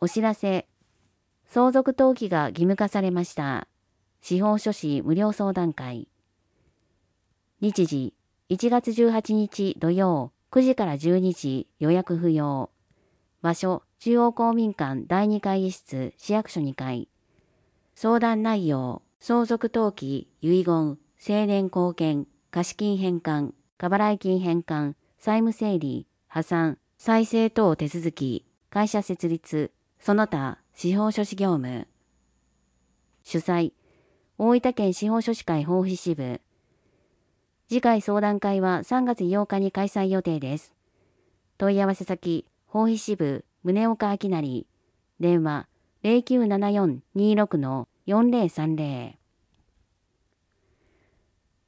お知らせ。相続登記が義務化されました。司法書士無料相談会。日時、1月18日土曜、9時から12時、予約不要。場所、中央公民館第2会議室、市役所2階。相談内容、相続登記、遺言、成年後見、貸金返還、過払い金返還、債務整理、破産、再生等手続き、会社設立、その他、司法書士業務。主催、大分県司法書士会法皮支部。次回相談会は3月8日に開催予定です。問い合わせ先、法皮支部、宗岡明成。電話、0974-26-4030。